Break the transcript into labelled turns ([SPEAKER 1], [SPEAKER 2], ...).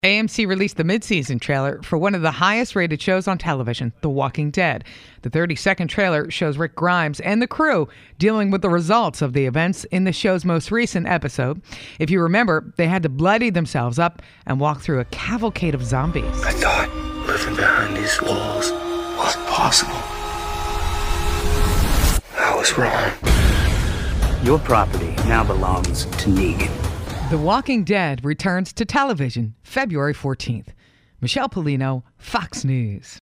[SPEAKER 1] AMC released the mid-season trailer for one of the highest-rated shows on television, The Walking Dead. The 30-second trailer shows Rick Grimes and the crew dealing with the results of the events in the show's most recent episode. If you remember, they had to bloody themselves up and walk through a cavalcade of zombies.
[SPEAKER 2] I thought living behind these walls was possible. I was wrong.
[SPEAKER 3] Your property now belongs to Negan.
[SPEAKER 1] The Walking Dead returns to television February 14th. Michelle Polino, Fox News.